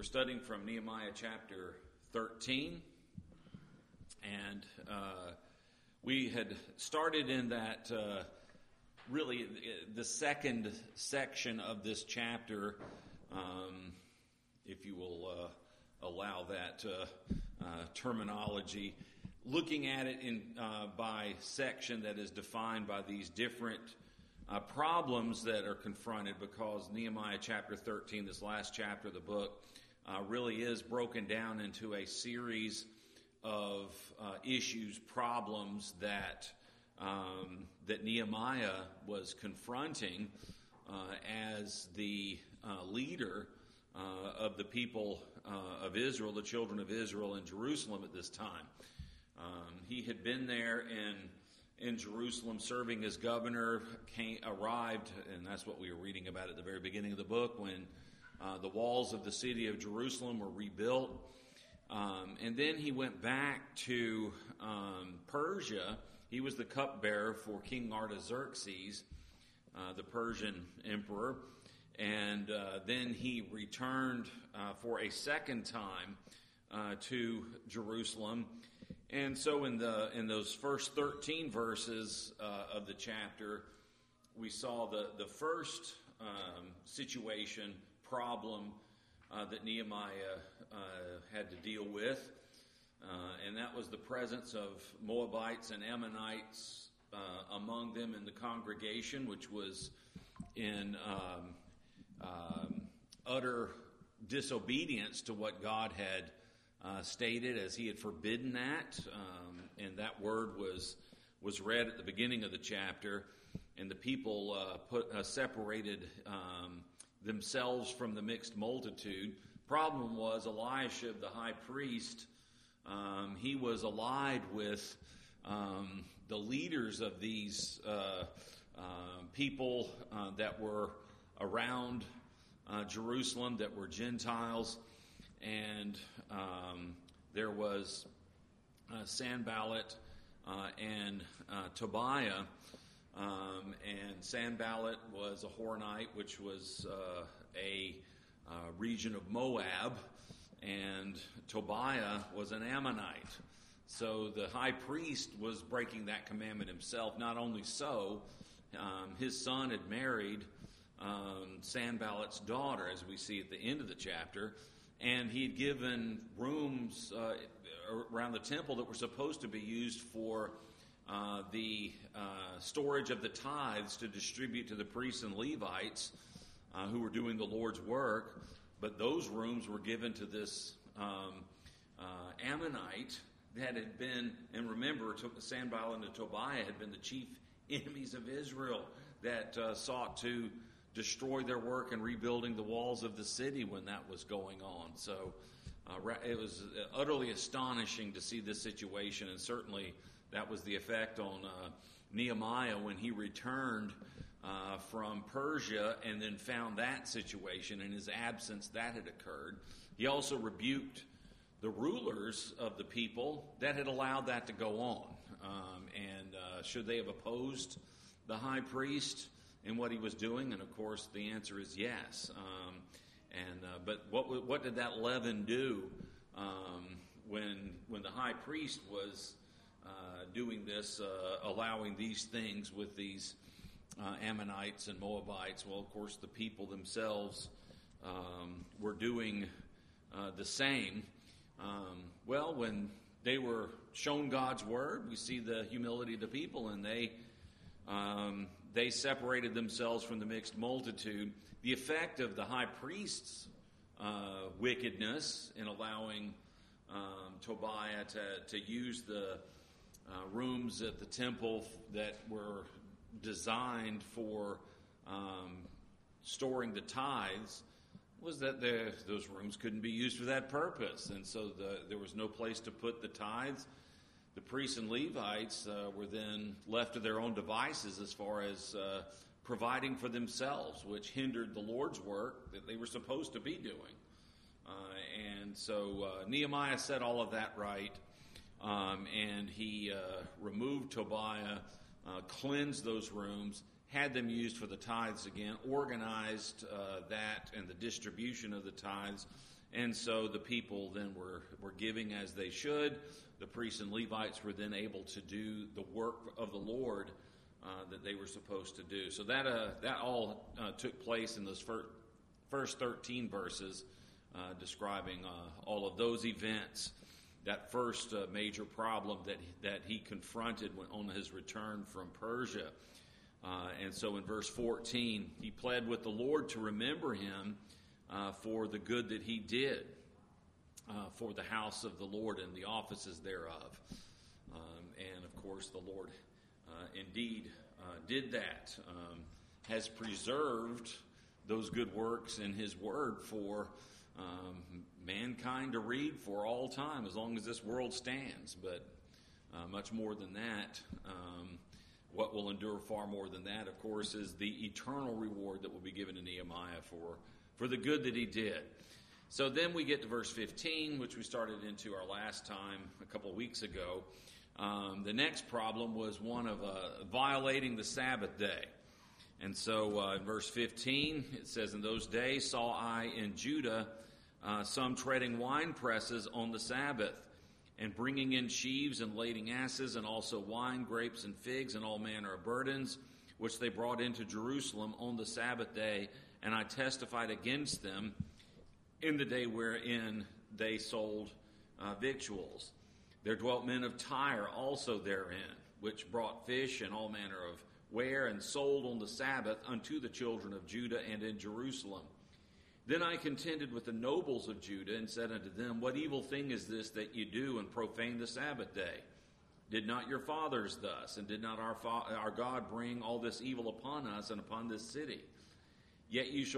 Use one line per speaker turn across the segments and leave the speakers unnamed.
We're studying from Nehemiah chapter 13, and we had started in that really the second section of this chapter, if you will allow that terminology, looking at it in by section that is defined by these different problems that are confronted, because Nehemiah chapter 13, this last chapter of the book, really is broken down into a series of issues, problems that Nehemiah was confronting as the leader of the people of Israel, the children of Israel in Jerusalem at this time. He had been there in Jerusalem serving as governor, arrived, and that's what we were reading about at the very beginning of the book, when the walls of the city of Jerusalem were rebuilt. And then he went back to Persia. He was the cupbearer for King Artaxerxes, the Persian emperor. And then he returned for a second time to Jerusalem. And so in those first 13 verses of the chapter, we saw the first situation, problem that Nehemiah had to deal with, and that was the presence of Moabites and Ammonites among them in the congregation, which was in utter disobedience to what God had stated, as he had forbidden that, and that word was read at the beginning of the chapter, and the people separated themselves from the mixed multitude. Problem was Eliashib, the high priest, he was allied with the leaders of these people that were around Jerusalem, that were Gentiles, and there was Sanballat and Tobiah. And Sanballat was a Horonite, which was a region of Moab, and Tobiah was an Ammonite. So the high priest was breaking that commandment himself. Not only so, his son had married Sanballat's daughter, as we see at the end of the chapter, and he had given rooms around the temple that were supposed to be used for the storage of the tithes to distribute to the priests and Levites who were doing the Lord's work. But those rooms were given to this Ammonite that had been, and remember, Sanballat and Tobiah had been the chief enemies of Israel that sought to destroy their work in rebuilding the walls of the city when that was going on. So it was utterly astonishing to see this situation, and certainly that was the effect on Nehemiah when he returned from Persia and then found that situation. In his absence, that had occurred. He also rebuked the rulers of the people that had allowed that to go on. And should they have opposed the high priest in what he was doing? And of course, the answer is yes. But what did that leaven do when the high priest was doing this, allowing these things with these Ammonites and Moabites? Well, of course, the people themselves were doing the same. Well, when they were shown God's word, we see the humility of the people, and they separated themselves from the mixed multitude. The effect of the high priest's wickedness in allowing Tobiah to use the rooms at the temple that were designed for storing the tithes was that those rooms couldn't be used for that purpose, and so there was no place to put the tithes. The priests and Levites were then left to their own devices as far as providing for themselves, which hindered the Lord's work that they were supposed to be doing. And so Nehemiah set all of that right, and he removed Tobiah, cleansed those rooms, had them used for the tithes again, organized that and the distribution of the tithes. And so the people then were giving as they should. The priests and Levites were then able to do the work of the Lord that they were supposed to do. So that all took place in those first 13 verses, describing all of those events. That first major problem that he confronted on his return from Persia. And so in verse 14, he pled with the Lord to remember him for the good that he did for the house of the Lord and the offices thereof. And of course, the Lord indeed did that, has preserved those good works in his word for mankind to read for all time, as long as this world stands. But much more than that, what will endure far more than that, of course, is the eternal reward that will be given to Nehemiah for the good that he did. So then we get to verse 15, which we started into our last time a couple of weeks ago. The next problem was one of violating the Sabbath day. And so in verse 15, it says, "In those days saw I in Judah some treading wine presses on the Sabbath, and bringing in sheaves and lading asses, and also wine, grapes, and figs, and all manner of burdens, which they brought into Jerusalem on the Sabbath day. And I testified against them in the day wherein they sold victuals. There dwelt men of Tyre also therein, which brought fish and all manner of ware, and sold on the Sabbath unto the children of Judah and in Jerusalem. Then I contended with the nobles of Judah, and said unto them, What evil thing is this that you do, and profane the Sabbath day? Did not your fathers thus, and did not our God bring all this evil upon us and upon this city? Yet you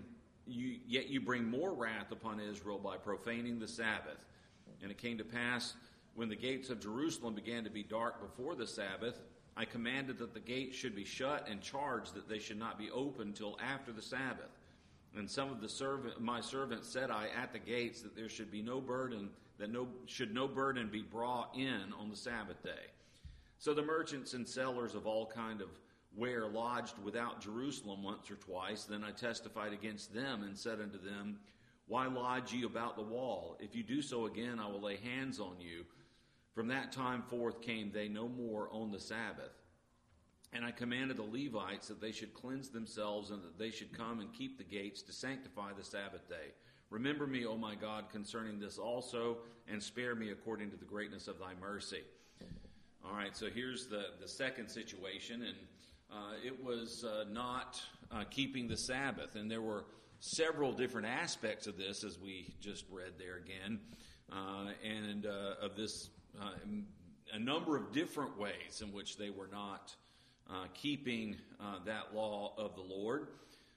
bring more wrath upon Israel by profaning the Sabbath. And it came to pass, when the gates of Jerusalem began to be dark before the Sabbath, I commanded that the gates should be shut, and charged that they should not be opened till after the Sabbath. And some of my servants said I at the gates that there should be no burden, no burden be brought in on the Sabbath day. So the merchants and sellers of all kind of ware lodged without Jerusalem once or twice. Then I testified against them, and said unto them, Why lodge ye about the wall? If you do so again, I will lay hands on you. From that time forth came they no more on the Sabbath. And I commanded the Levites that they should cleanse themselves, and that they should come and keep the gates to sanctify the Sabbath day. Remember me, O my God, concerning this also, and spare me according to the greatness of thy mercy." All right, so here's the second situation, and it was not keeping the Sabbath. And there were several different aspects of this, as we just read there again, and of this, a number of different ways in which they were not keeping that law of the Lord.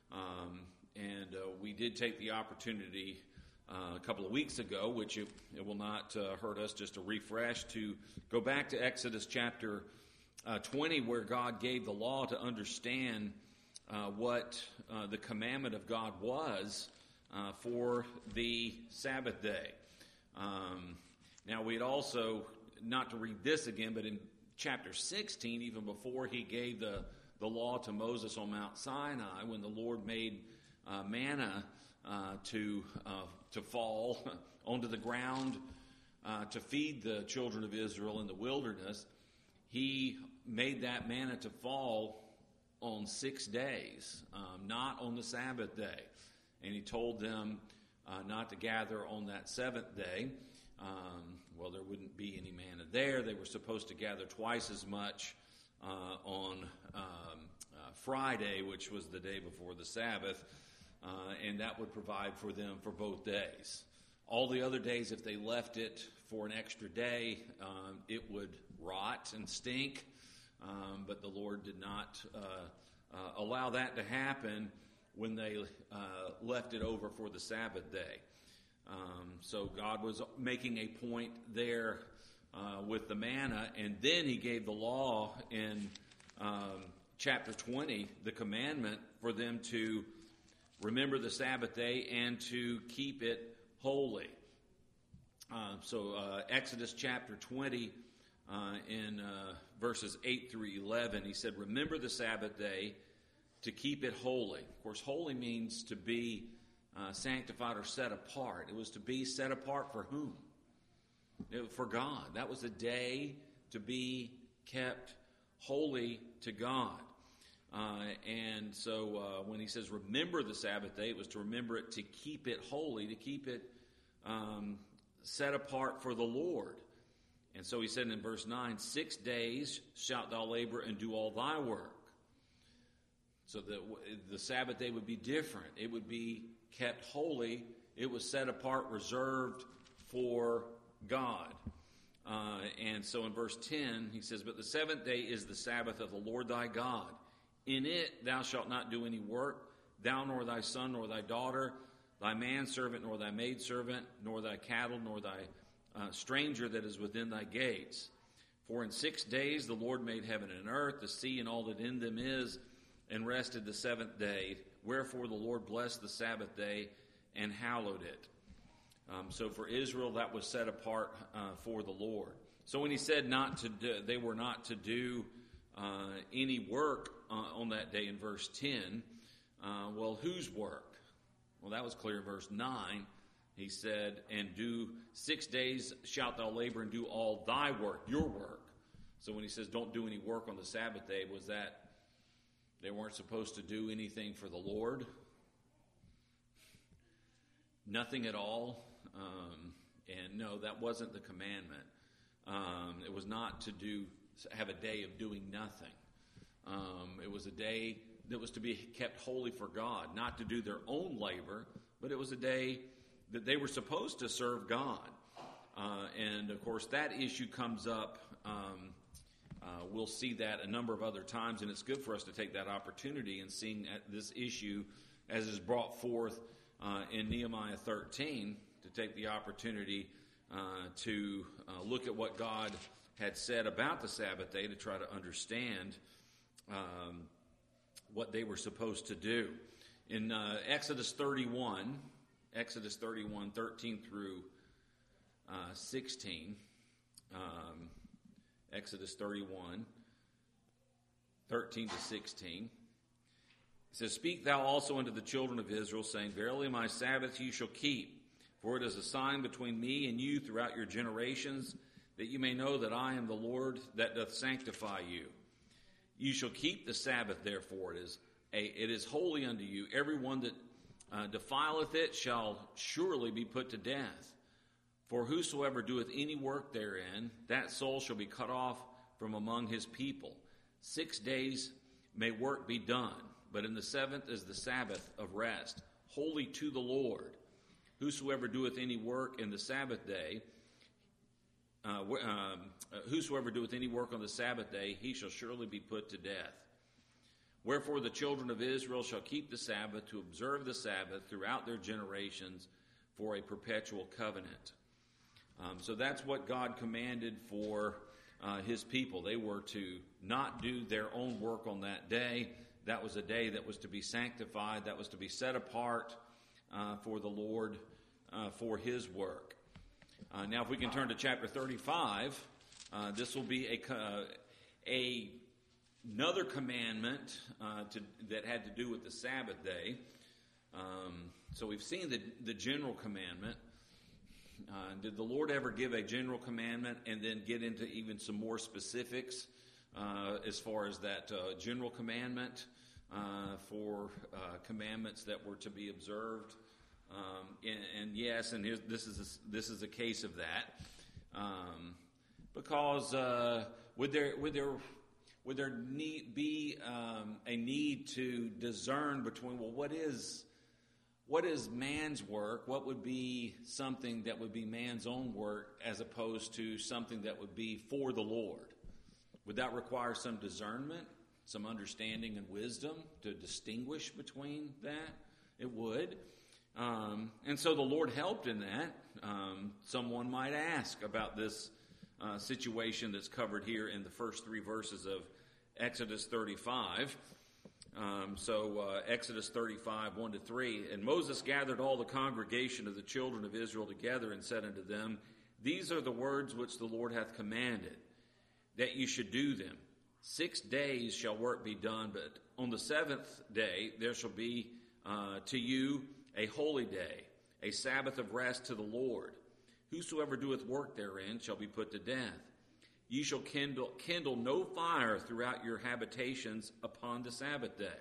And we did take the opportunity a couple of weeks ago, which it will not hurt us just to refresh, to go back to Exodus chapter 20, where God gave the law to understand what the commandment of God was for the Sabbath day. Now, we'd also, not to read this again, but in chapter 16, even before he gave the law to Moses on Mount Sinai, when the Lord made manna to fall onto the ground to feed the children of Israel in the wilderness, he made that manna to fall on 6 days, not on the Sabbath day. And he told them not to gather on that seventh day. Well, there wouldn't be any manna there. They were supposed to gather twice as much on Friday, which was the day before the Sabbath, and that would provide for them for both days. All the other days, if they left it for an extra day, it would rot and stink, but the Lord did not allow that to happen when they left it over for the Sabbath day. So God was making a point there with the manna, and then he gave the law in chapter 20, the commandment for them to remember the Sabbath day and to keep it holy. So Exodus chapter 20, in verses 8 through 11. He said, remember the Sabbath day to keep it holy. Of course, holy means to be sanctified or set apart. It was to be set apart for whom? For God. That was a day to be kept holy to God. And so when he says remember the Sabbath day, it was to remember it, to keep it holy, to keep it set apart for the Lord. And so he said in verse 9, 6 days shalt thou labor and do all thy work. So the Sabbath day would be different. It would be kept holy. It was set apart, reserved for God. And so in verse 10, he says, but the seventh day is the Sabbath of the Lord thy God. In it thou shalt not do any work, thou nor thy son nor thy daughter, thy manservant nor thy maidservant, nor thy cattle, nor thy stranger that is within thy gates. For in 6 days the Lord made heaven and earth, the sea and all that in them is, and rested the seventh day. Wherefore the Lord blessed the Sabbath day and hallowed it. So for Israel, that was set apart for the Lord. So when he said not to do, they were not to do any work on that day in verse 10, well, whose work? Well, that was clear in verse 9. He said, and do 6 days shalt thou labor and do all thy work, your work. So when he says don't do any work on the Sabbath day, was that they weren't supposed to do anything for the Lord? Nothing at all? And no, that wasn't the commandment. It was not to have a day of doing nothing. It was a day that was to be kept holy for God, not to do their own labor, but it was a day that they were supposed to serve God. And of course, that issue comes up. We'll see that a number of other times, and it's good for us to take that opportunity and seeing this issue as is brought forth in Nehemiah 13, to take the opportunity to look at what God had said about the Sabbath day, to try to understand what they were supposed to do. In Exodus 31, 13 through 16, Exodus 31, 13 to 16. It says, speak thou also unto the children of Israel, saying, verily my Sabbath ye shall keep, for it is a sign between me and you throughout your generations, that you may know that I am the Lord that doth sanctify you. You shall keep the Sabbath, therefore, it is holy unto you. Every one that defileth it shall surely be put to death. For whosoever doeth any work therein, that soul shall be cut off from among his people. 6 days may work be done, but in the seventh is the Sabbath of rest, holy to the Lord. Whosoever doeth any work in the Sabbath day, whosoever doeth any work on the Sabbath day, he shall surely be put to death. Wherefore the children of Israel shall keep the Sabbath, to observe the Sabbath throughout their generations for a perpetual covenant. So that's what God commanded for his people. They were to not do their own work on that day. That was a day that was to be sanctified, that was to be set apart for the Lord, for his work. Now, if we can turn to chapter 35, this will be another commandment that had to do with the Sabbath day. So we've seen the general commandment. Did the Lord ever give a general commandment and then get into even some more specifics as far as that general commandment for commandments that were to be observed? And yes, and this is a case of that, because would there be a need to discern between, well, what is man's work? What would be something that would be man's own work as opposed to something that would be for the Lord? Would that require some discernment, some understanding and wisdom to distinguish between that? It would. And so the Lord helped in that. Someone might ask about this situation that's covered here in the first 3 verses of Exodus 35. Exodus 35, 1 to 3. And Moses gathered all the congregation of the children of Israel together and said unto them, these are the words which the Lord hath commanded. that you should do them. 6 days shall work be done, but on the seventh day there shall be to you a holy day, a Sabbath of rest to the Lord. Whosoever doeth work therein shall be put to death. Ye shall kindle no fire throughout your habitations upon the Sabbath day.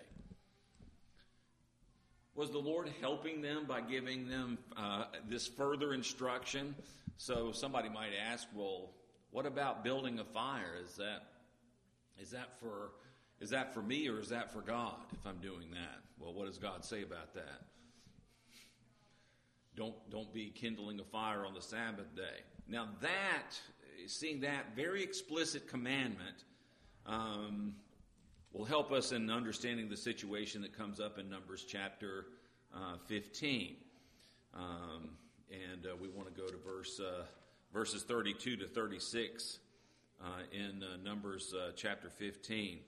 Was the Lord helping them by giving them this further instruction? So somebody might ask, well, what about building a fire? Is that for me or is that for God if I'm doing that? Well, what does God say about that? Don't be kindling a fire on the Sabbath day. Now seeing that very explicit commandment will help us in understanding the situation that comes up in Numbers chapter 15. And we want to go to verses 32 to 36 in Numbers chapter 15.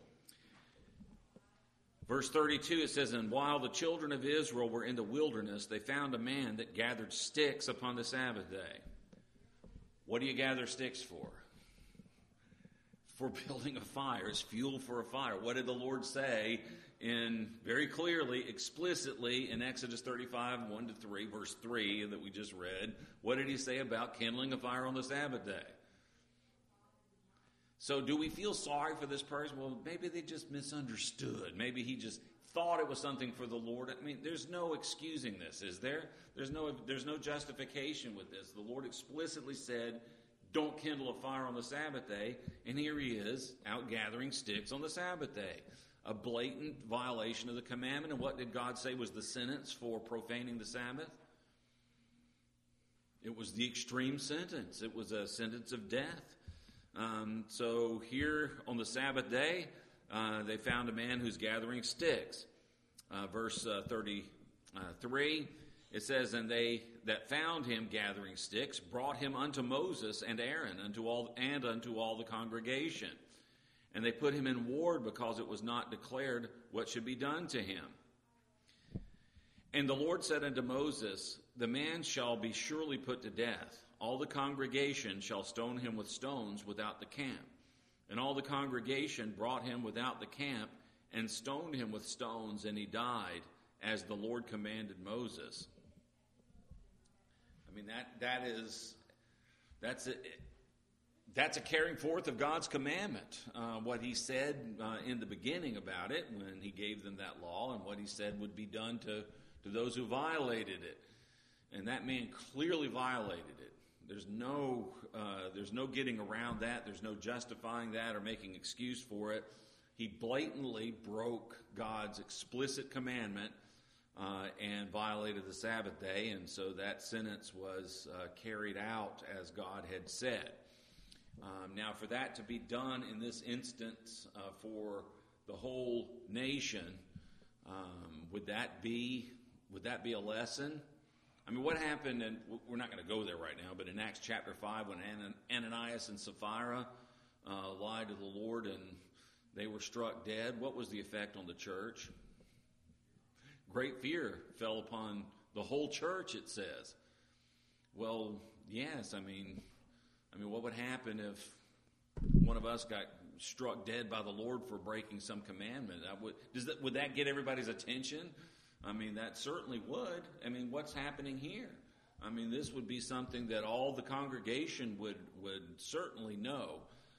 Verse 32, it says, And while the children of Israel were in the wilderness, they found a man that gathered sticks upon the Sabbath day. What do you gather sticks for? For building a fire. It's fuel for a fire. What did the Lord say very clearly, explicitly in Exodus 35, 1 to 3, verse 3 that we just read? What did he say about kindling a fire on the Sabbath day? So do we feel sorry for this person? Well, maybe they just misunderstood. Maybe he just thought it was something for the Lord. I mean, there's no excusing this, is there? There's no justification with this. The Lord explicitly said, don't kindle a fire on the Sabbath day. And here he is out gathering sticks on the Sabbath day. A blatant violation of the commandment. And what did God say was the sentence for profaning the Sabbath? It was the extreme sentence. It was a sentence of death. So here on the Sabbath day, they found a man who's gathering sticks. Verse 33, it says, And they that found him gathering sticks brought him unto Moses and Aaron, unto all the congregation. And they put him in ward because it was not declared what should be done to him. And the Lord said unto Moses, The man shall be surely put to death. All the congregation shall stone him with stones without the camp. And all the congregation brought him without the camp and stoned him with stones, and he died as the Lord commanded Moses. I mean, that's a carrying forth of God's commandment. What he said in the beginning about it when he gave them that law, and what he said would be done to those who violated it. And that man clearly violated it. There's no getting around that. There's no justifying that or making excuse for it. He blatantly broke God's explicit commandment and violated the Sabbath day, and so that sentence was carried out as God had said. Now, for that to be done in this instance for the whole nation, would that be a lesson? I mean, what happened, and we're not going to go there right now, but in Acts chapter 5 when Ananias and Sapphira lied to the Lord and they were struck dead, what was the effect on the church? Great fear fell upon the whole church, it says. Well, yes, I mean, what would happen if one of us got struck dead by the Lord for breaking some commandment? Would that get everybody's attention? I mean, that certainly would. I mean, what's happening here? I mean, this would be something that all the congregation would certainly know.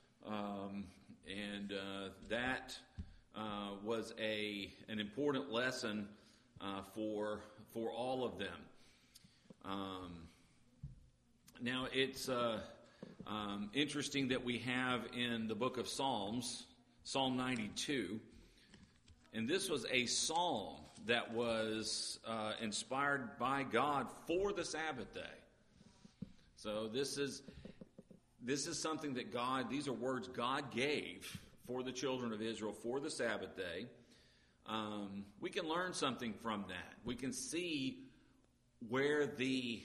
And that was an important lesson for all of them. Now, it's interesting that we have in the book of Psalms, Psalm 92, and this was a psalm that was inspired by God for the Sabbath day. So this is something that these are words God gave for the children of Israel for the Sabbath day. We can learn something from that. We can see where the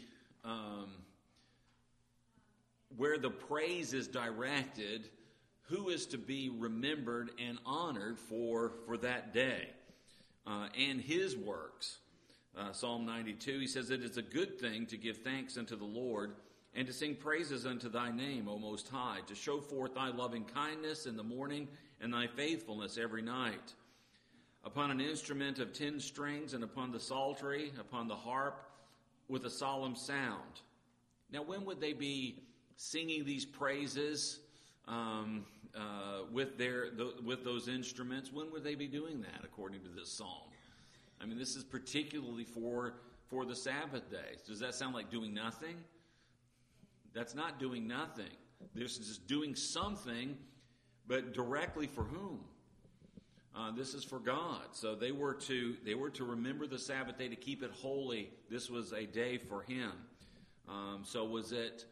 praise is directed, who is to be remembered and honored for that day. And his works. Psalm 92, he says, It is a good thing to give thanks unto the Lord and to sing praises unto thy name, O Most High, to show forth thy loving kindness in the morning and thy faithfulness every night. Upon an instrument of 10 strings and upon the psaltery, upon the harp, with a solemn sound. Now, when would they be singing these praises with those instruments? When would they be doing that, according to this psalm? I mean, this is particularly for the Sabbath day. Does that sound like doing nothing? That's not doing nothing. This is doing something, but directly for whom? This is for God. So they were to remember the Sabbath day, to keep it holy. This was a day for Him. So was it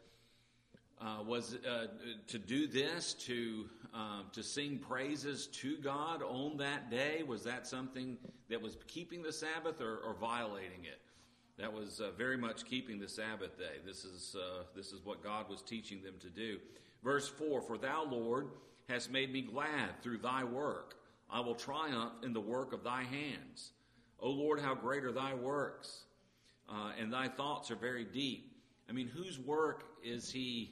to do this, to sing praises to God on that day? Was that something that was keeping the Sabbath or violating it? That was very much keeping the Sabbath day. This is what God was teaching them to do. Verse 4, for thou, Lord, hast made me glad through thy work. I will triumph in the work of thy hands. O Lord, how great are thy works, and thy thoughts are very deep. I mean, whose work is he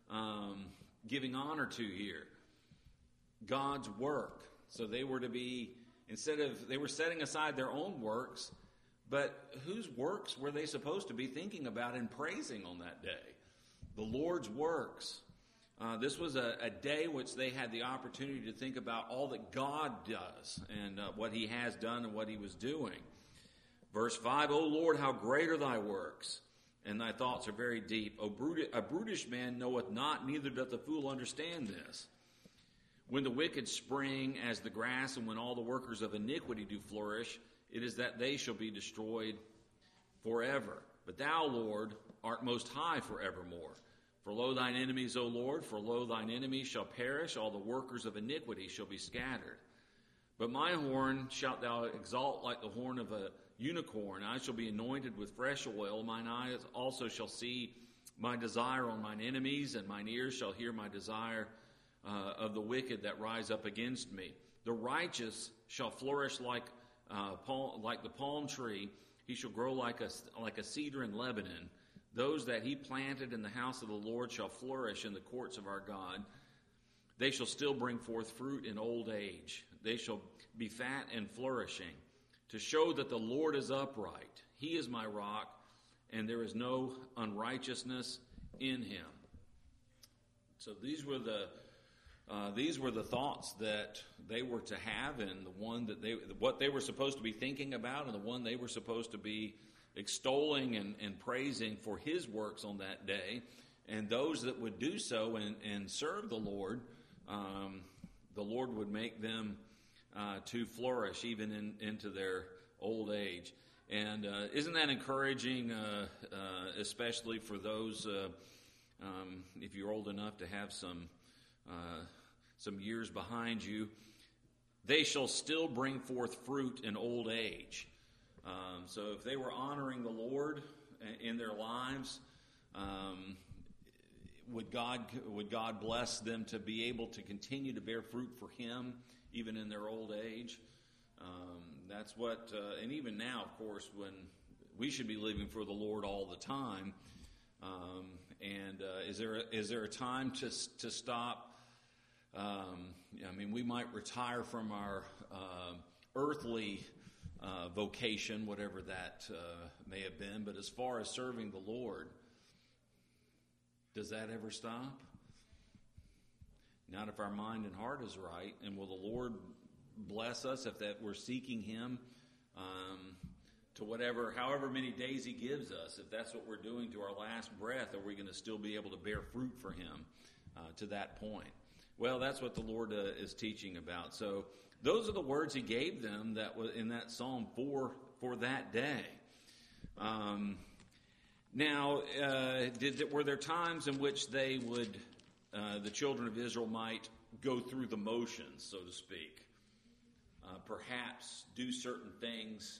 giving honor to here? God's work. So they were to be, they were setting aside their own works, but whose works were they supposed to be thinking about and praising on that day? The Lord's works. This was a day which they had the opportunity to think about all that God does and what He has done and what He was doing. Verse 5, O Lord, how great are thy works, and thy thoughts are very deep. A brutish man knoweth not, neither doth the fool understand this. When the wicked spring as the grass, and when all the workers of iniquity do flourish, it is that they shall be destroyed forever. But thou, Lord, art most high forevermore. For lo, thine enemies, O Lord, for lo, thine enemies shall perish, all the workers of iniquity shall be scattered. But my horn shalt thou exalt like the horn of a unicorn. I shall be anointed with fresh oil. Mine eyes also shall see my desire on mine enemies, and mine ears shall hear my desire of the wicked that rise up against me. The righteous shall flourish like the palm tree. He shall grow like a cedar in Lebanon. Those that he planted in the house of the Lord shall flourish in the courts of our God. They shall still bring forth fruit in old age. They shall be fat and flourishing, to show that the Lord is upright. He is my rock, and there is no unrighteousness in him. So these were the thoughts that they were to have, and what they were supposed to be thinking about, and the one they were supposed to be extolling and praising for his works on that day. And those that would do so and serve the Lord would make them to flourish even into their old age. And isn't that encouraging, especially for those, if you're old enough to have some years behind you? They shall still bring forth fruit in old age. So if they were honoring the Lord in their lives, would God bless them to be able to continue to bear fruit for Him even in their old age? That's what, and even now, of course, when we should be living for the Lord all the time. Is there a time to stop? We might retire from our earthly vocation, whatever that may have been, but as far as serving the Lord, does that ever stop? Not if our mind and heart is right. And will the Lord bless us if that we're seeking Him to however many days He gives us? If that's what we're doing to our last breath, are we going to still be able to bear fruit for Him to that point? Well, that's what the Lord is teaching about. So those are the words He gave them that was in that psalm for that day. Were there times in which they would, the children of Israel might go through the motions, so to speak? Perhaps do certain things,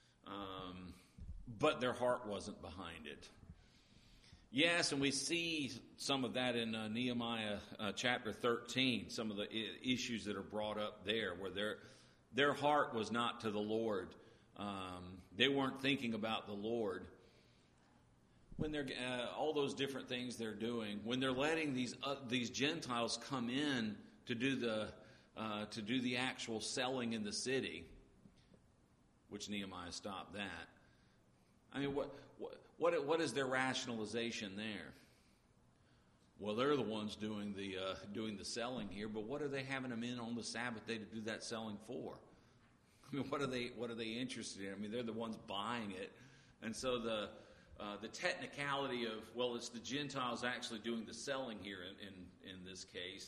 but their heart wasn't behind it. Yes, and we see some of that in Nehemiah chapter 13, some of the issues that are brought up there, where their heart was not to the Lord. They weren't thinking about the Lord. when they're all those different things they're doing, when they're letting these Gentiles come in to do the actual selling in the city, which Nehemiah stopped that. I mean, what is their rationalization there? Well, they're the ones doing the selling here, but what are they having them in on the Sabbath day to do that selling for? I mean, what are they interested in? I mean, they're the ones buying it, and so the technicality of, well, it's the Gentiles actually doing the selling here in this case.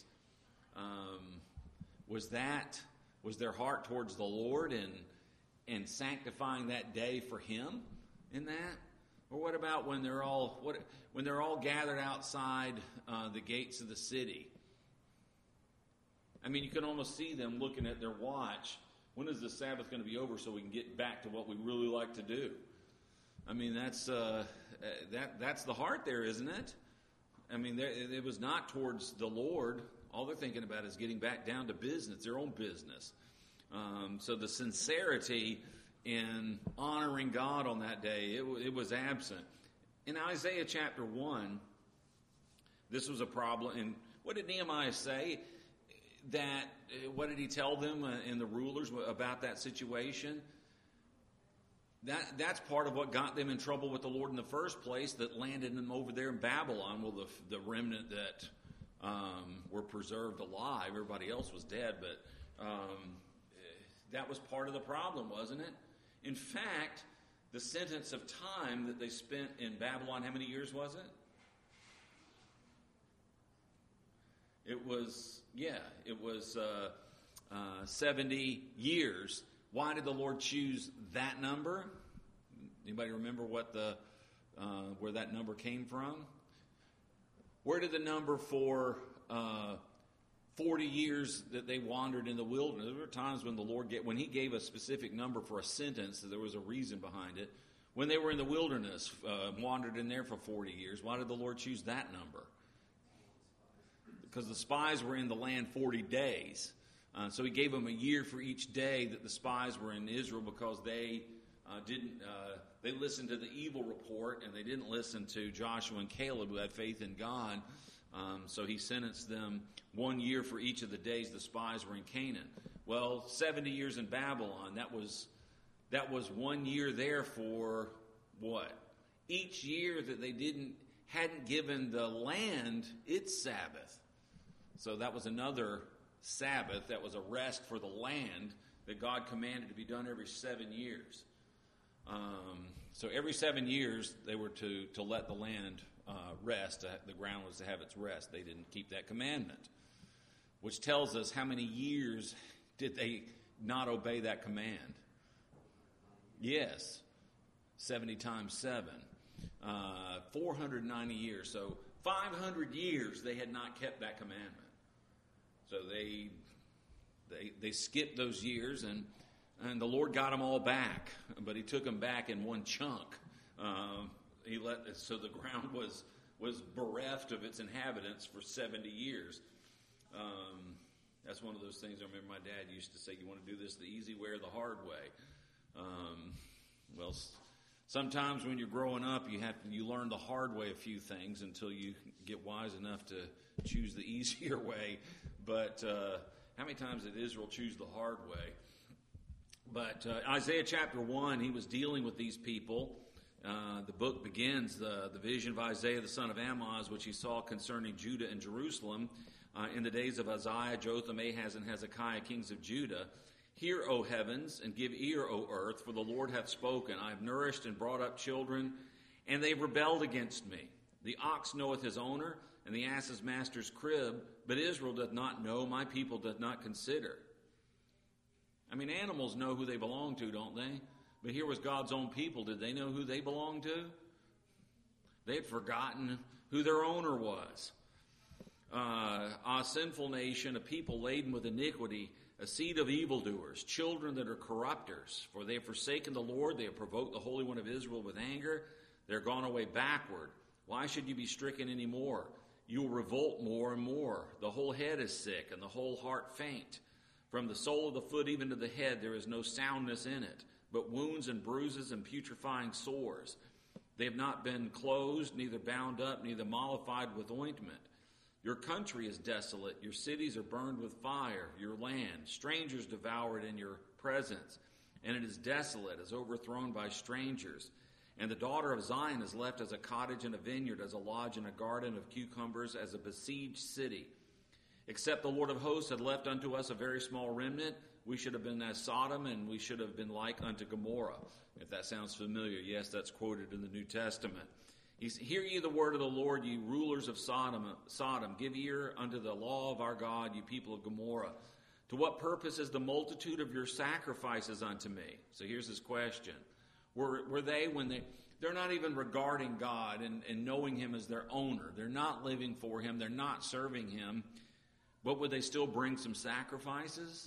Was their heart towards the Lord and sanctifying that day for Him in that? Or what about when they're all gathered outside the gates of the city? I mean, you can almost see them looking at their watch. When is the Sabbath going to be over so we can get back to what we really like to do? I mean, that's the heart there, isn't it? I mean, it was not towards the Lord. All they're thinking about is getting back down to business, their own business. So the sincerity in honoring God on that day, it was absent. In Isaiah chapter 1, this was a problem. And what did Nehemiah say? What did he tell them and the rulers about that situation? That's part of what got them in trouble with the Lord in the first place, that landed them over there in Babylon. Well, the remnant that were preserved alive, everybody else was dead, but that was part of the problem, wasn't it? In fact, the sentence of time that they spent in Babylon, how many years was it? It was 70 years. Why did the Lord choose that number? Anybody remember where that number came from? Where did the number for 40 years that they wandered in the wilderness? There were times when the Lord when He gave a specific number for a sentence, there was a reason behind it. When they were in the wilderness, wandered in there for 40 years, why did the Lord choose that number? Because the spies were in the land 40 days. So He gave them a year for each day that the spies were in Israel, because they they listened to the evil report, and they didn't listen to Joshua and Caleb, who had faith in God. So He sentenced them 1 year for each of the days the spies were in Canaan. Well, 70 years in Babylon, that was 1 year there for what? Each year that they hadn't given the land its Sabbath. So that was another Sabbath. That was a rest for the land that God commanded to be done every 7 years. So every 7 years they were to let the land rest. The ground was to have its rest. They didn't keep that commandment, which tells us how many years did they not obey that command. Yes, 70 times 7, 490 years. So 500 years they had not kept that commandment. So they skipped those years, and the Lord got them all back, but He took them back in one chunk. So the ground was bereft of its inhabitants for 70 years. That's one of those things I remember my dad used to say, you want to do this the easy way or the hard way? Well, sometimes when you're growing up, you learn the hard way a few things until you get wise enough to choose the easier way. But how many times did Israel choose the hard way? But Isaiah chapter 1, he was dealing with these people. The book begins, the vision of Isaiah the son of Amoz, which he saw concerning Judah and Jerusalem in the days of Uzziah, Jotham, Ahaz, and Hezekiah, kings of Judah. Hear, O heavens, and give ear, O earth, for the Lord hath spoken. I have nourished and brought up children, and they rebelled against me. The ox knoweth his owner, and the ass his master's crib, but Israel doth not know, my people doth not consider. I mean, animals know who they belong to, don't they? But here was God's own people. Did they know who they belonged to? They had forgotten who their owner was. A sinful nation, a people laden with iniquity, a seed of evildoers, children that are corrupters. For they have forsaken the Lord, they have provoked the Holy One of Israel with anger. They're gone away backward. Why should you be stricken any more? You will revolt more and more. The whole head is sick, and the whole heart faint. From the sole of the foot even to the head there is no soundness in it, but wounds and bruises and putrefying sores. They have not been closed, neither bound up, neither mollified with ointment. Your country is desolate. Your cities are burned with fire. Your land, strangers devour it in your presence. And it is desolate, as overthrown by strangers. And the daughter of Zion is left as a cottage in a vineyard, as a lodge in a garden of cucumbers, as a besieged city. Except the Lord of hosts had left unto us a very small remnant, we should have been as Sodom, and we should have been like unto Gomorrah. If that sounds familiar, yes, that's quoted in the New Testament. Hear ye the word of the Lord, ye rulers of Sodom. Give ear unto the law of our God, ye people of Gomorrah. To what purpose is the multitude of your sacrifices unto me? So here's his question. Were they, when they're not even regarding God and knowing him as their owner. They're not living for him. They're not serving him. But would they still bring some sacrifices?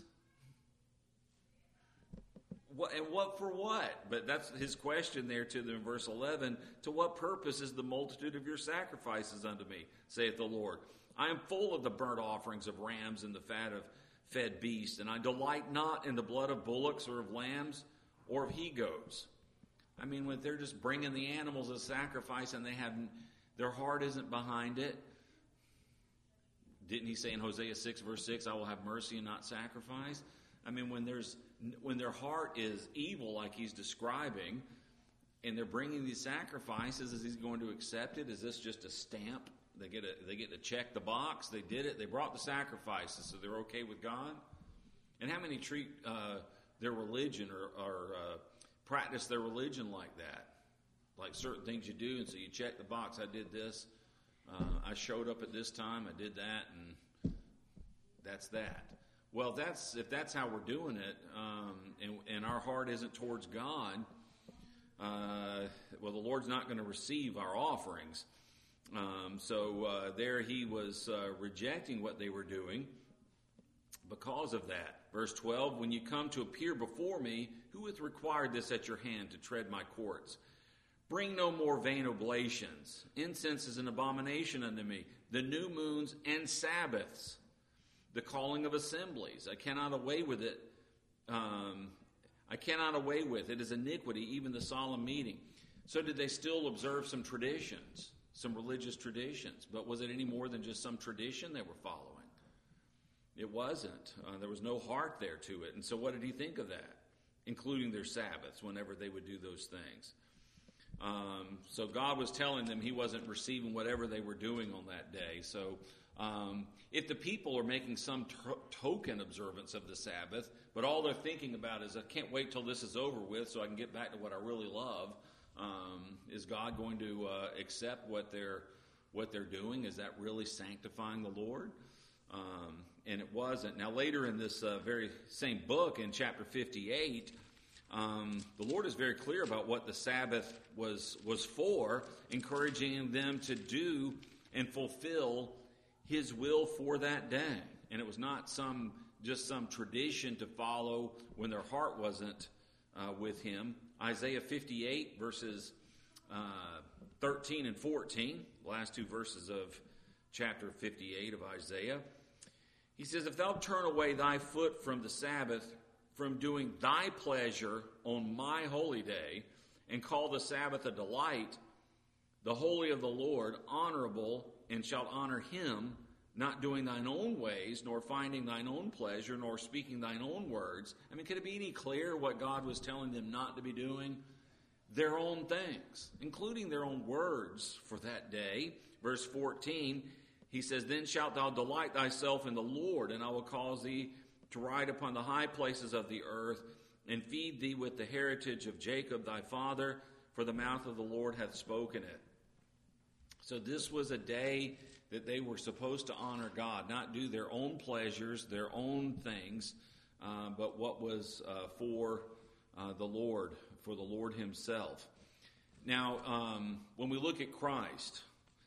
What for what? But that's his question there to them in verse 11. To what purpose is the multitude of your sacrifices unto me, saith the Lord? I am full of the burnt offerings of rams and the fat of fed beasts, and I delight not in the blood of bullocks or of lambs or of he-goats. I mean, when they're just bringing the animals as sacrifice and their heart isn't behind it. Didn't he say in Hosea 6 verse 6, I will have mercy and not sacrifice? I mean, when their heart is evil, like he's describing, and they're bringing these sacrifices, is he going to accept it? Is this just a stamp? They get to check the box. They did it. They brought the sacrifices, so they're okay with God. And how many treat their religion or practice their religion like that? Like certain things you do, and so you check the box. I did this. I showed up at this time. I did that, and that's that. Well, if that's how we're doing it, and our heart isn't towards God, well, the Lord's not going to receive our offerings. So there he was rejecting what they were doing because of that. Verse 12, when you come to appear before me, who hath required this at your hand to tread my courts? Bring no more vain oblations. Incense is an abomination unto me. The new moons and Sabbaths, the calling of assemblies. I cannot away with it. It is iniquity, even the solemn meeting. So did they still observe some traditions, some religious traditions? But was it any more than just some tradition they were following? It wasn't. There was no heart there to it. And so what did he think of that? Including their Sabbaths, whenever they would do those things. So God was telling them he wasn't receiving whatever they were doing on that day. So if the people are making some token observance of the Sabbath, but all they're thinking about is, I can't wait till this is over with so I can get back to what I really love, is God going to accept what they're doing? Is that really sanctifying the Lord? And it wasn't. Now later in this very same book, in chapter 58, the Lord is very clear about what the Sabbath was for, encouraging them to do and fulfill his will for that day. And it was not just some tradition to follow when their heart wasn't with him. Isaiah 58 verses 13 and 14, the last two verses of chapter 58 of Isaiah. He says, if thou turn away thy foot from the Sabbath, from doing thy pleasure on my holy day, and call the Sabbath a delight, the holy of the Lord honorable, and shalt honor him, not doing thine own ways, nor finding thine own pleasure, nor speaking thine own words. I mean, could it be any clearer what God was telling them not to be doing? Their own things, including their own words for that day. Verse 14, he says, then shalt thou delight thyself in the Lord, and I will cause thee to ride upon the high places of the earth, and feed thee with the heritage of Jacob thy father, for the mouth of the Lord hath spoken it. So this was a day that they were supposed to honor God, not do their own pleasures, their own things, but what was for the Lord, for the Lord himself. Now, when we look at Christ,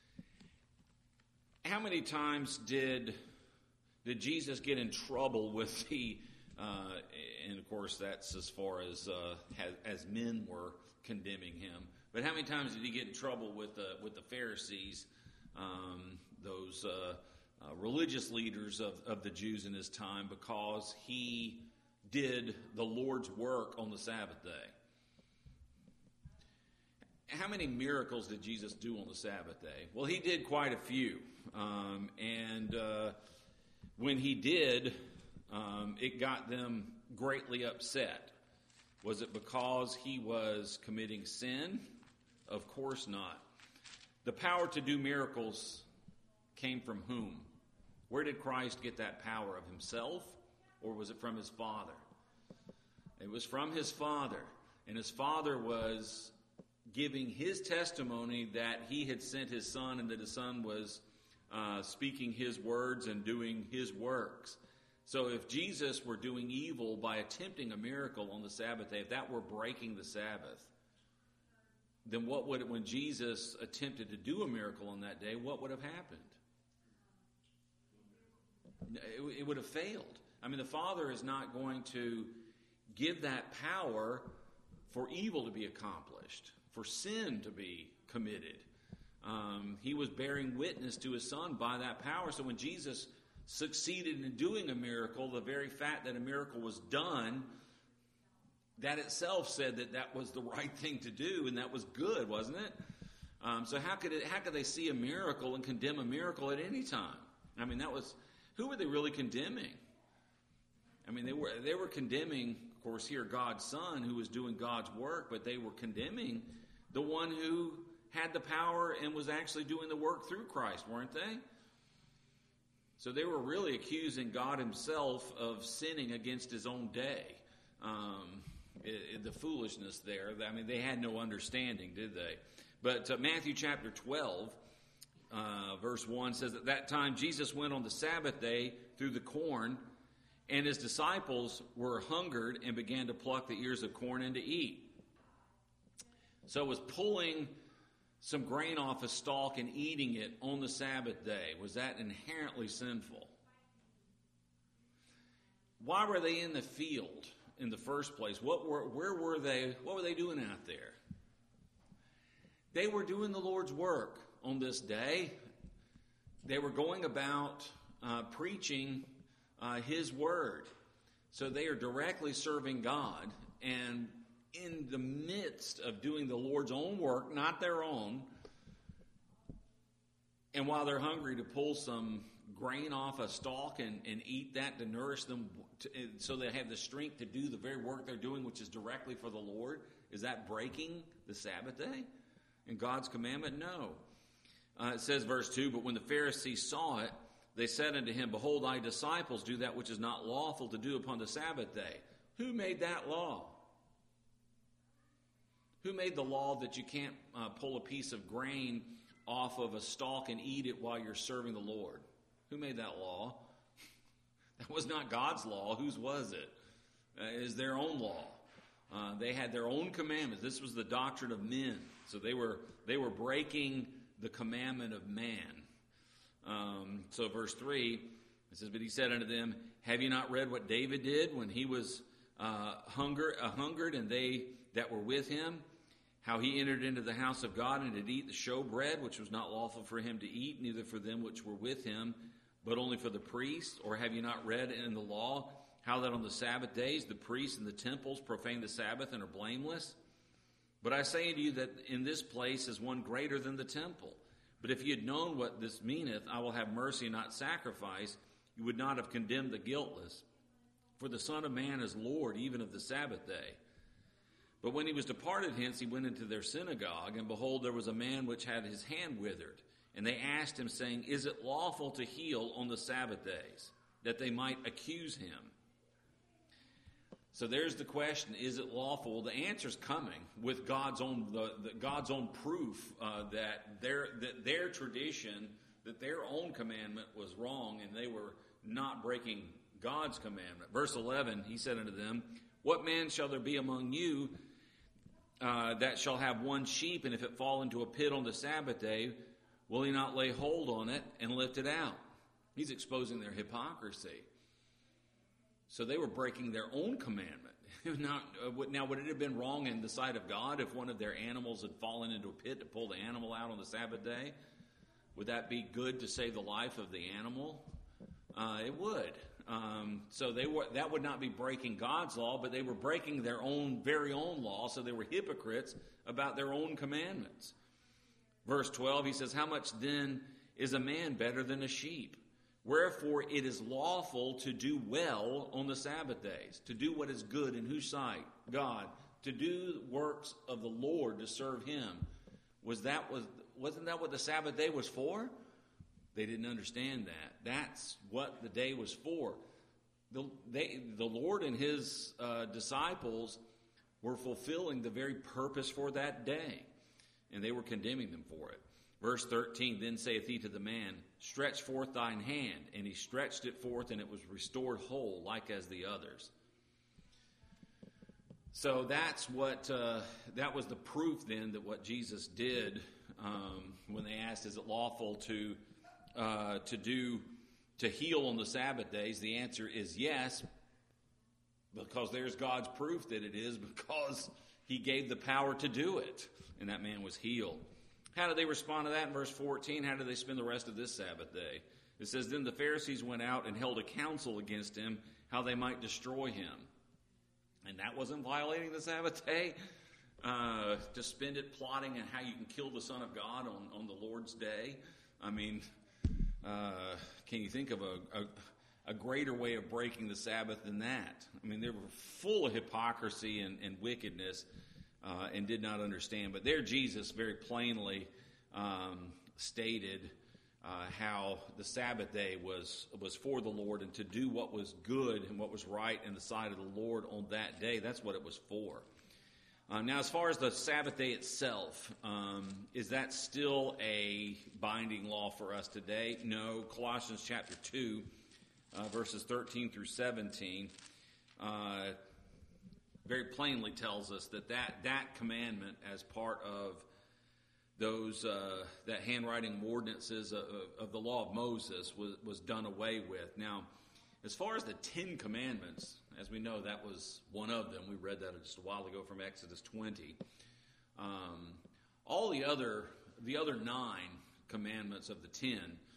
how many times did Jesus get in trouble with the, and of course that's as far as men were condemning him, but how many times did he get in trouble with the Pharisees, those religious leaders of the Jews in his time, because he did the Lord's work on the Sabbath day? how many miracles did Jesus do on the Sabbath day? Well, he did quite a few. When he did, it got them greatly upset. Was it because he was committing sin? Of course not. The power to do miracles came from whom? Where did Christ get that power? Of himself, or was it from his Father? It was from his Father. And his Father was giving his testimony that he had sent his Son and that his Son was speaking his words and doing his works. So if Jesus were doing evil by attempting a miracle on the Sabbath day, if that were breaking the Sabbath, then when Jesus attempted to do a miracle on that day, what would have happened? It would have failed. I mean, the Father is not going to give that power for evil to be accomplished, for sin to be committed. He was bearing witness to his Son by that power. So when Jesus succeeded in doing a miracle, the very fact that a miracle was done, that itself said that was the right thing to do, and that was good, wasn't it? So how could they see a miracle and condemn a miracle at any time? I mean, who were they really condemning? I mean, they were condemning, of course, here God's Son who was doing God's work, but they were condemning the one who had the power and was actually doing the work through Christ, weren't they? So they were really accusing God himself of sinning against his own day. The foolishness there. I mean, they had no understanding, did they? But Matthew chapter 12, verse 1 says, at that time Jesus went on the Sabbath day through the corn, and his disciples were hungered and began to pluck the ears of corn and to eat. So it was pulling some grain off a stalk and eating it on the Sabbath day. Was that inherently sinful? Why were they in the field in the first place? Where were they? What were they doing out there? They were doing the Lord's work on this day. They were going about preaching his word. So they are directly serving God, and in the midst of doing the Lord's own work, not their own, and while they're hungry, to pull some grain off a stalk and eat that to nourish them so they have the strength to do the very work they're doing, which is directly for the Lord. Is that breaking the Sabbath day and God's commandment? No. It says, verse 2, but when the Pharisees saw it, they said unto him, behold, thy disciples do that which is not lawful to do upon the Sabbath day. Who made that law? Who made the law that you can't pull a piece of grain off of a stalk and eat it while you're serving the Lord? Who made that law? That was not God's law. Whose was it? It is their own law. They had their own commandments. This was the doctrine of men. So they were breaking the commandment of man. So verse 3, it says, but he said unto them, have you not read what David did when he was hungered, and they that were with him, how he entered into the house of God and did eat the showbread, which was not lawful for him to eat, neither for them which were with him, but only for the priests? Or have you not read in the law how that on the Sabbath days the priests in the temples profane the Sabbath and are blameless? But I say unto you that in this place is one greater than the temple. But if you had known what this meaneth, I will have mercy and not sacrifice, you would not have condemned the guiltless. For the Son of Man is Lord even of the Sabbath day. But when he was departed hence, he went into their synagogue, and behold, there was a man which had his hand withered. And they asked him, saying, is it lawful to heal on the Sabbath days? That they might accuse him. So there's the question, is it lawful? Well, the answer's coming with God's own God's own proof that their tradition, that their own commandment was wrong, and they were not breaking God's commandment. Verse 11, he said unto them, what man shall there be among you that shall have one sheep, and if it fall into a pit on the Sabbath day, will he not lay hold on it and lift it out? He's exposing their hypocrisy. So they were breaking their own commandment. Now, would it have been wrong in the sight of God if one of their animals had fallen into a pit to pull the animal out on the Sabbath day? Would that be good to save the life of the animal? It would. So that would not be breaking God's law, but they were breaking their very own law, so they were hypocrites about their own commandments. Verse 12, he says, how much then is a man better than a sheep? Wherefore it is lawful to do well on the Sabbath days, to do what is good in whose sight? God. To do works of the Lord, to serve him. Wasn't that what the Sabbath day was for? They didn't understand that. That's what the day was for. The Lord and his disciples were fulfilling the very purpose for that day, and they were condemning them for it. Verse 13, then saith he to the man, stretch forth thine hand. And he stretched it forth, and it was restored whole, like as the others. So that's that was the proof then that what Jesus did when they asked, is it lawful to heal on the Sabbath days? The answer is yes, because there's God's proof that it is, because he gave the power to do it, and that man was healed. How did they respond to that in verse 14? How did they spend the rest of this Sabbath day? It says, then the Pharisees went out and held a council against him, how they might destroy him. And that wasn't violating the Sabbath day? To spend it plotting on how you can kill the Son of God on the Lord's day? I mean, can you think of a greater way of breaking the Sabbath than that? I mean, they were full of hypocrisy and wickedness, and did not understand. But there Jesus very plainly stated how the Sabbath day was for the Lord, and to do what was good and what was right in the sight of the Lord on that day. That's what it was for. Now, as far as the Sabbath day itself, is that still a binding law for us today? No. Colossians chapter 2, verses 13 through 17, very plainly tells us that commandment, as part of those that handwriting ordinances of the law of Moses, was done away with. Now, as far as the 10 Commandments, as we know, that was one of them. We read that just a while ago from Exodus 20. All the other 9 commandments of the 10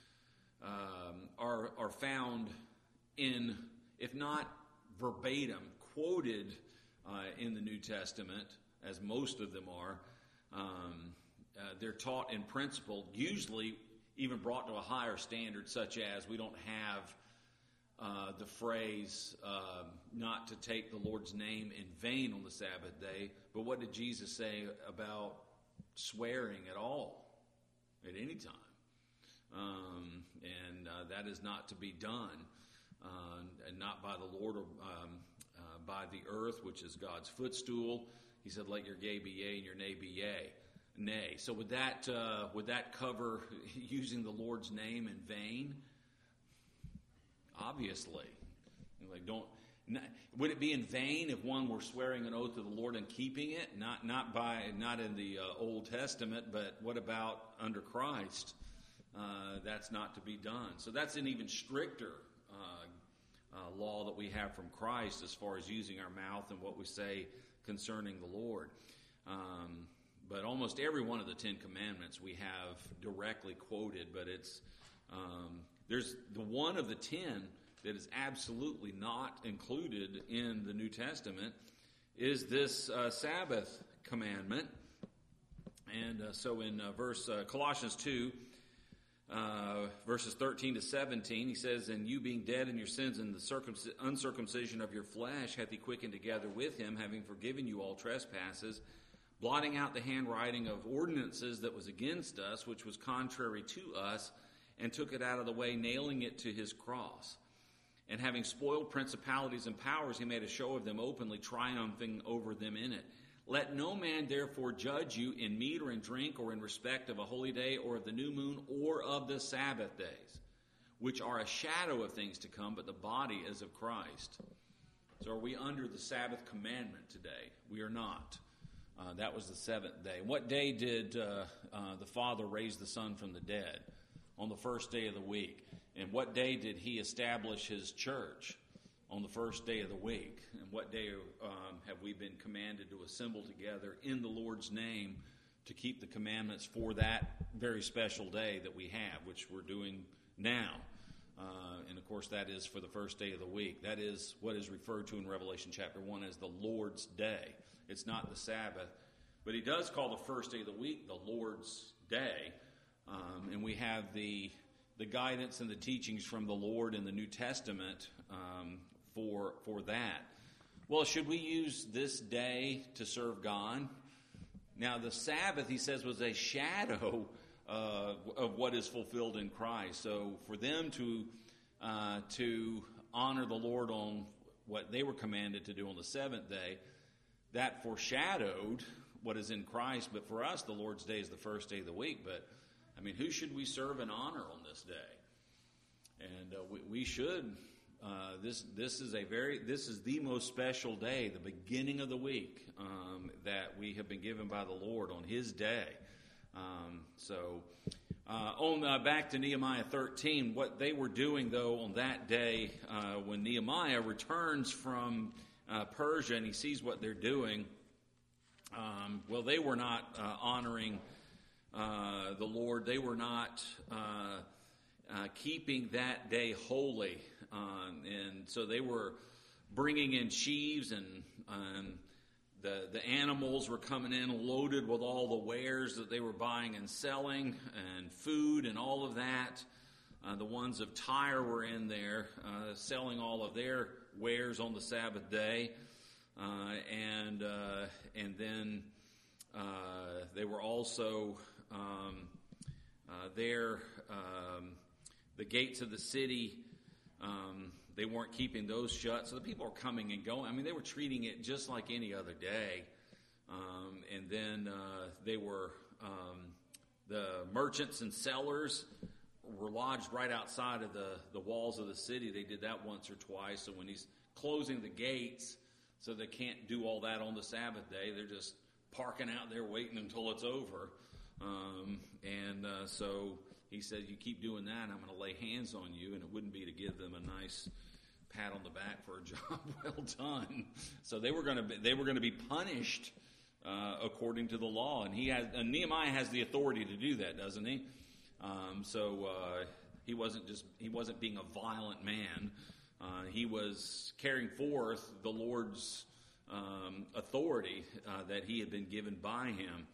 are found in, if not verbatim, quoted in the New Testament, as most of them are. They're taught in principle, usually even brought to a higher standard, such as we don't have the phrase not to take the Lord's name in vain on the Sabbath day. But what did Jesus say about swearing at all, at any time? And that is not to be done, and not by the Lord or by the earth, which is God's footstool. He said, let your yea be yea and your nay be nay. So would that cover using the Lord's name in vain? Obviously. Would it be in vain if one were swearing an oath to the Lord and keeping it? Not in the Old Testament, but what about under Christ? That's not to be done. So that's an even stricter law that we have from Christ as far as using our mouth and what we say concerning the Lord. But almost every one of the 10 Commandments we have directly quoted, but there's the one of the 10 that is absolutely not included in the New Testament is this Sabbath commandment. And so in Colossians 2, verses 13 to 17, he says, and you being dead in your sins and the uncircumcision of your flesh hath he quickened together with him, having forgiven you all trespasses, blotting out the handwriting of ordinances that was against us, which was contrary to us, and took it out of the way, nailing it to his cross. And having spoiled principalities and powers, he made a show of them openly, triumphing over them in it. Let no man therefore judge you in meat or in drink or in respect of a holy day or of the new moon or of the Sabbath days, which are a shadow of things to come, but the body is of Christ. So are we under the Sabbath commandment today? We are not. That was the seventh day. What day did the Father raise the Son from the dead? On the first day of the week. And what day did he establish his church? On the first day of the week. And what day have we been commanded to assemble together in the Lord's name to keep the commandments for that very special day that we have, which we're doing now? And of course, that is for the first day of the week. That is what is referred to in Revelation chapter 1 as the Lord's Day. It's not the Sabbath. But he does call the first day of the week the Lord's Day. And we have the guidance and the teachings from the Lord in the New Testament for that. Well, should we use this day to serve God? Now, the Sabbath, he says, was a shadow of what is fulfilled in Christ. So for them to honor the Lord on what they were commanded to do on the seventh day, that foreshadowed what is in Christ. But for us, the Lord's Day is the first day of the week. But, I mean, who should we serve and honor on this day? And we should. This is the most special day, the beginning of the week, that we have been given by the Lord on His day. Back to Nehemiah 13, what they were doing, though, on that day when Nehemiah returns from Persia and he sees what they're doing, they were not honoring the Lord. They were not keeping that day holy. And so they were bringing in sheaves, and the animals were coming in loaded with all the wares that they were buying and selling, and food and all of that. The ones of Tyre were in there selling all of their wares on the Sabbath day. And then they were also there. The gates of the city, they weren't keeping those shut. So the people were coming and going. I mean, they were treating it just like any other day. And then they were, the merchants and sellers were lodged right outside of the walls of the city. They did that once or twice. So when he's closing the gates, so they can't do all that on the Sabbath day, they're just parking out there waiting until it's over. So he said, you keep doing that, I'm going to lay hands on you. And it wouldn't be to give them a nice pat on the back for a job well done. So they were going to be punished according to the law. And Nehemiah has the authority to do that, doesn't he? He wasn't being a violent man. He was carrying forth the Lord's authority that he had been given by him.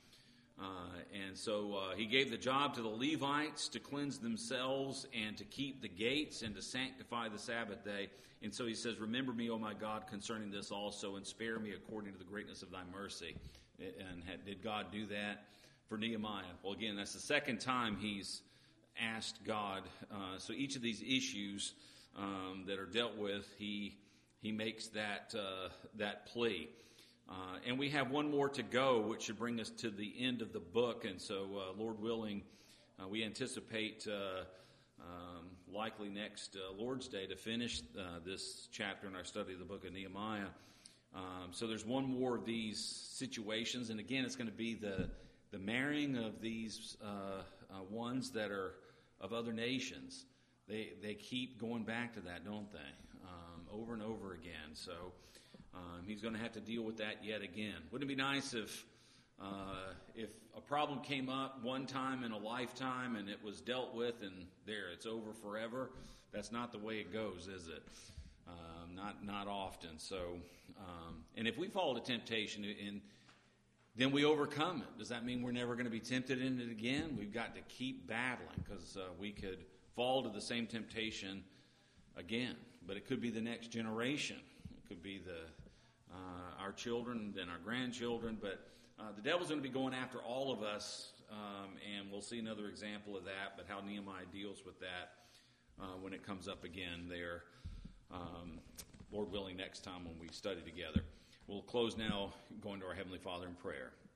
He gave the job to the Levites to cleanse themselves and to keep the gates and to sanctify the Sabbath day. And so he says, remember me, O my God, concerning this also, and spare me according to the greatness of thy mercy. And did God do that for Nehemiah? Well, again, that's the second time he's asked God. So each of these issues that are dealt with, he makes that plea. And we have one more to go, which should bring us to the end of the book. And so, Lord willing, we anticipate likely next Lord's Day to finish this chapter in our study of the book of Nehemiah. So there's one more of these situations. And again, it's going to be the marrying of these ones that are of other nations. They keep going back to that, don't they? Over and over again. So he's going to have to deal with that yet again. Wouldn't it be nice if a problem came up one time in a lifetime and it was dealt with and there, it's over forever? That's not the way it goes, is it? Not often. So, and if we fall to temptation and then we overcome it, does that mean we're never going to be tempted in it again? We've got to keep battling, because we could fall to the same temptation again. But it could be the next generation. It could be our children, then our grandchildren. But the devil's going to be going after all of us, and we'll see another example of that, but how Nehemiah deals with that when it comes up again there, Lord willing, next time when we study together. We'll close now going to our Heavenly Father in prayer.